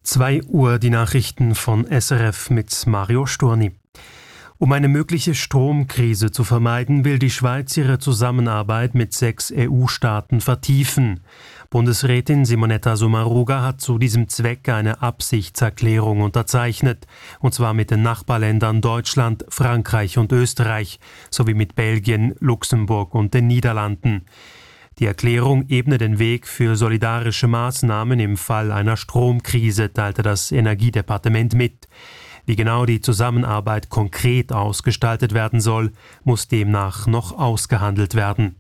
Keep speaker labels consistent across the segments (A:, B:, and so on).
A: 2 Uhr die Nachrichten von SRF mit Mario Storni. Um eine mögliche Stromkrise zu vermeiden, will die Schweiz ihre Zusammenarbeit mit 6 EU-Staaten vertiefen. Bundesrätin Simonetta Sommaruga hat zu diesem Zweck eine Absichtserklärung unterzeichnet, und zwar mit den Nachbarländern Deutschland, Frankreich und Österreich, sowie mit Belgien, Luxemburg und den Niederlanden. Die Erklärung ebne den Weg für solidarische Maßnahmen im Fall einer Stromkrise, teilte das Energiedepartement mit. Wie genau die Zusammenarbeit konkret ausgestaltet werden soll, muss demnach noch ausgehandelt werden.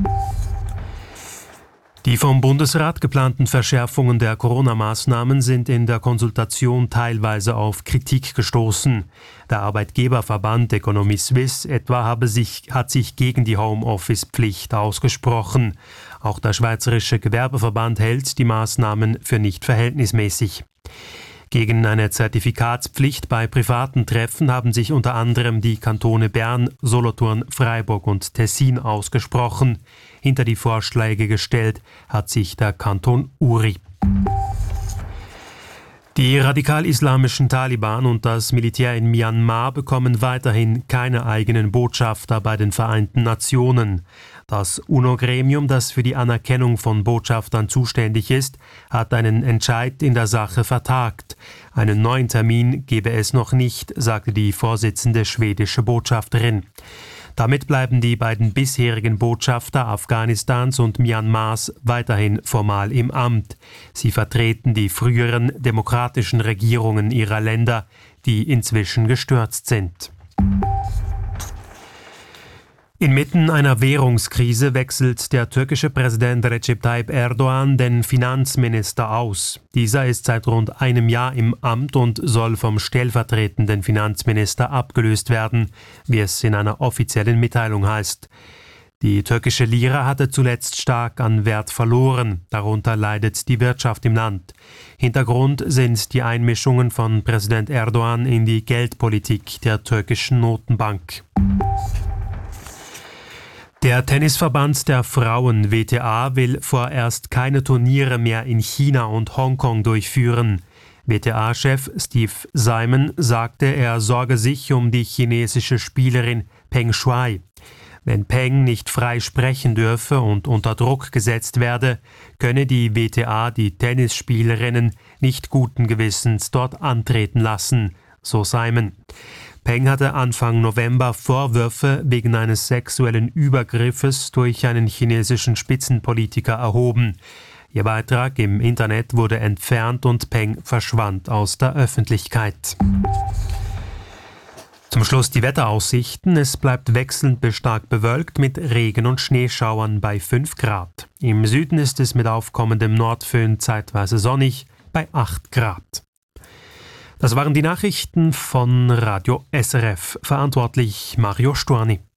A: Die vom Bundesrat geplanten Verschärfungen der Corona-Maßnahmen sind in der Konsultation teilweise auf Kritik gestoßen. Der Arbeitgeberverband Economie Suisse etwa hat sich gegen die Homeoffice-Pflicht ausgesprochen. Auch der Schweizerische Gewerbeverband hält die Maßnahmen für nicht verhältnismäßig. Gegen eine Zertifikatspflicht bei privaten Treffen haben sich unter anderem die Kantone Bern, Solothurn, Freiburg und Tessin ausgesprochen. Hinter die Vorschläge gestellt hat sich der Kanton Uri. Die radikal-islamischen Taliban und das Militär in Myanmar bekommen weiterhin keine eigenen Botschafter bei den Vereinten Nationen. Das UNO-Gremium, das für die Anerkennung von Botschaftern zuständig ist, hat einen Entscheid in der Sache vertagt. Einen neuen Termin gebe es noch nicht, sagte die vorsitzende schwedische Botschafterin. Damit bleiben die beiden bisherigen Botschafter Afghanistans und Myanmars weiterhin formal im Amt. Sie vertreten die früheren demokratischen Regierungen ihrer Länder, die inzwischen gestürzt sind. Inmitten einer Währungskrise wechselt der türkische Präsident Recep Tayyip Erdoğan den Finanzminister aus. Dieser ist seit rund einem Jahr im Amt und soll vom stellvertretenden Finanzminister abgelöst werden, wie es in einer offiziellen Mitteilung heißt. Die türkische Lira hatte zuletzt stark an Wert verloren, darunter leidet die Wirtschaft im Land. Hintergrund sind die Einmischungen von Präsident Erdoğan in die Geldpolitik der türkischen Notenbank. Der Tennisverband der Frauen WTA will vorerst keine Turniere mehr in China und Hongkong durchführen. WTA-Chef Steve Simon sagte, er sorge sich um die chinesische Spielerin Peng Shuai. Wenn Peng nicht frei sprechen dürfe und unter Druck gesetzt werde, könne die WTA die Tennisspielerinnen nicht guten Gewissens dort antreten lassen, so Simon. Peng hatte Anfang November Vorwürfe wegen eines sexuellen Übergriffes durch einen chinesischen Spitzenpolitiker erhoben. Ihr Beitrag im Internet wurde entfernt und Peng verschwand aus der Öffentlichkeit. Zum Schluss die Wetteraussichten. Es bleibt wechselnd bis stark bewölkt mit Regen- und Schneeschauern bei 5 Grad. Im Süden ist es mit aufkommendem Nordföhn zeitweise sonnig bei 8 Grad. Das waren die Nachrichten von Radio SRF. Verantwortlich Mario Storni.